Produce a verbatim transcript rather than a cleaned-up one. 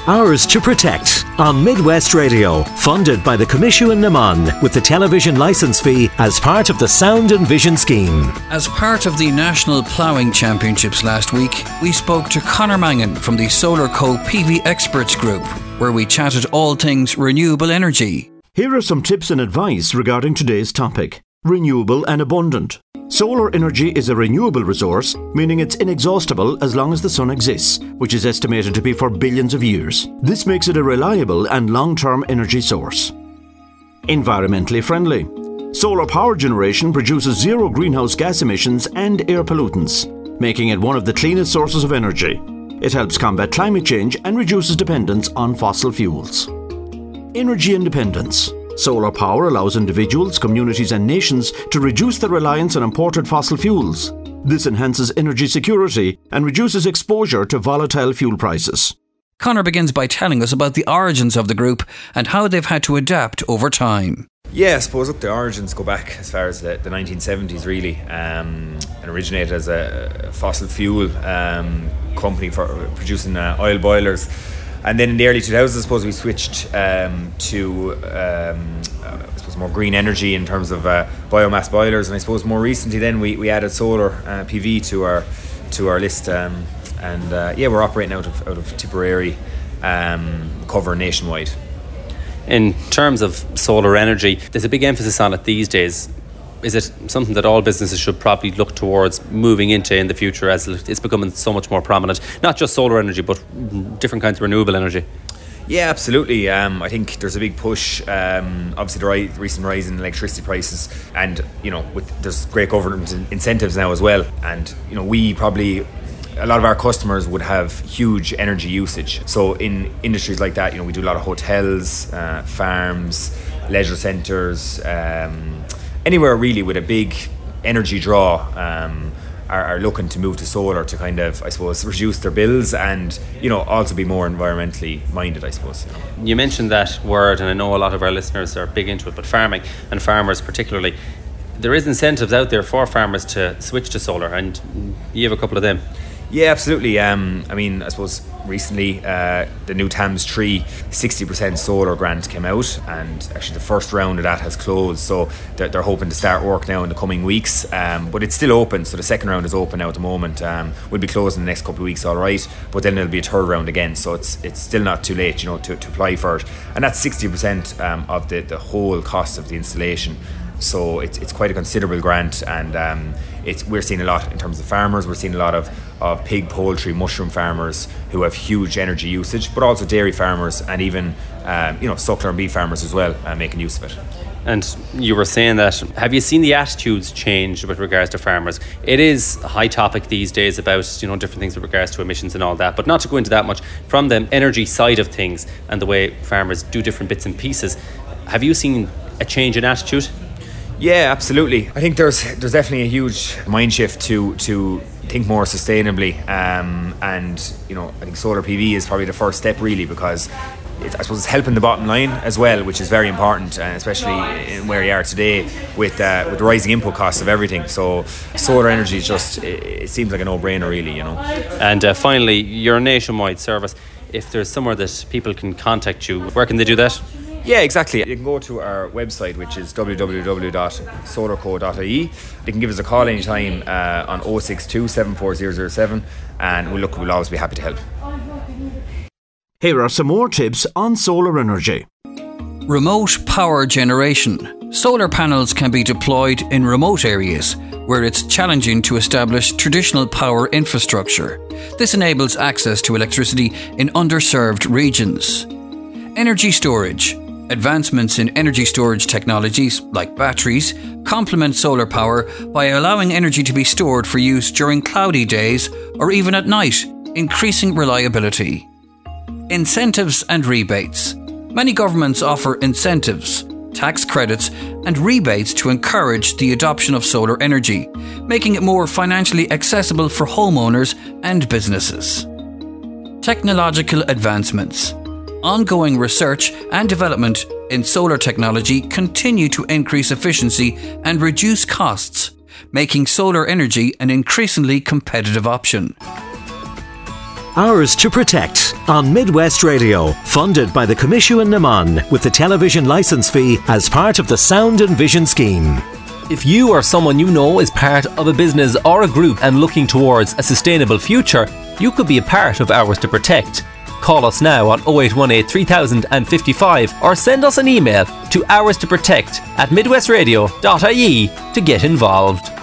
Ours to Protect on Midwest Radio, funded by the Coimisiún na Mon, with the television licence fee as part of the Sound and Vision scheme. As part of the National Ploughing Championships last week, we spoke to Conor Mangan from the Solar Co P V Experts Group, where we chatted all things renewable energy. Here are some tips and advice regarding today's topic: renewable and abundant. Solar energy is a renewable resource, meaning it's inexhaustible as long as the sun exists, which is estimated to be for billions of years. This makes it a reliable and long-term energy source. Environmentally friendly. Solar power generation produces zero greenhouse gas emissions and air pollutants, making it one of the cleanest sources of energy. It helps combat climate change and reduces dependence on fossil fuels. Energy independence. Solar power allows individuals, communities and nations to reduce their reliance on imported fossil fuels. This enhances energy security and reduces exposure to volatile fuel prices. Conor begins by telling us about the origins of the group and how they've had to adapt over time. Yeah, I suppose look, the origins go back as far as the, the nineteen seventies really, um, and originated as a fossil fuel um, company for producing uh, oil boilers. And then in the early two thousands, I suppose we switched um, to um, uh, I suppose more green energy in terms of uh, biomass boilers, and I suppose more recently then we, we added solar uh, P V to our to our list, um, and uh, yeah, we're operating out of out of Tipperary, um, cover nationwide. In terms of solar energy, there's a big emphasis on it these days. Is it something that all businesses should probably look towards moving into in the future, as it's becoming so much more prominent? Not just solar energy, but different kinds of renewable energy. Yeah, absolutely. Um, I think there's a big push. Um, obviously, the ri- recent rise in electricity prices, and you know, with there's great government incentives now as well. And you know, we probably, a lot of our customers would have huge energy usage. So in industries like that, you know, we do a lot of hotels, uh, farms, leisure centres. Um, Anywhere really with a big energy draw um, are, are looking to move to solar to kind of, I suppose, reduce their bills and, you know, also be more environmentally minded, I suppose. You know. You mentioned that word, and I know a lot of our listeners are big into it, but farming and farmers particularly, there is incentives out there for farmers to switch to solar, and you have a couple of them. Yeah, absolutely. Um, I mean, I suppose recently uh, the new TAMS three sixty percent solar grant came out, and actually the first round of that has closed, so they're, they're hoping to start work now in the coming weeks, um, but it's still open, so the second round is open now at the moment. Um, we'll be closing the next couple of weeks, all right, but then there'll be a third round again, so it's it's still not too late, you know, to, to apply for it, and that's sixty percent um, of the, the whole cost of the installation. So it's it's quite a considerable grant, and um, it's we're seeing a lot in terms of farmers. We're seeing a lot of, of pig, poultry, mushroom farmers who have huge energy usage, but also dairy farmers and even um, you know suckler and beef farmers as well, uh, making use of it. And you were saying that, have you seen the attitudes change with regards to farmers? It is a high topic these days about, you know, different things with regards to emissions and all that, but not to go into that much. From the energy side of things and the way farmers do different bits and pieces, have you seen a change in attitude? Yeah, absolutely. I think there's there's definitely a huge mind shift to to think more sustainably, um, and you know, I think solar P V is probably the first step really, because it, I suppose it's helping the bottom line as well, which is very important, uh, especially in where you are today with uh, with the rising input costs of everything. So solar energy is just it, it seems like a no-brainer really, you know. And uh, finally, your nationwide service. If there's somewhere that people can contact you, where can they do that? Yeah, exactly. You can go to our website, which is w w w dot solarco dot I E. You can give us a call anytime uh, on oh six two, seven four zero zero seven, and we'll look, we'll always be happy to help. Here are some more tips on solar energy. Remote power generation. Solar panels can be deployed in remote areas where it's challenging to establish traditional power infrastructure. This enables access to electricity in underserved regions. Energy storage. Advancements in energy storage technologies, like batteries, complement solar power by allowing energy to be stored for use during cloudy days or even at night, increasing reliability. Incentives and rebates. Many governments offer incentives, tax credits, and rebates to encourage the adoption of solar energy, making it more financially accessible for homeowners and businesses. Technological advancements. Ongoing research and development in solar technology continue to increase efficiency and reduce costs, making solar energy an increasingly competitive option. Ours to Protect on Midwest Radio, funded by the Coimisiún na Mon with the television licence fee as part of the Sound and Vision scheme. If you or someone you know is part of a business or a group and looking towards a sustainable future, you could be a part of Ours to Protect. Call us now on oh eight one eight, three thousand fifty-five or send us an email to hours to protect at midwestradio dot I E to get involved.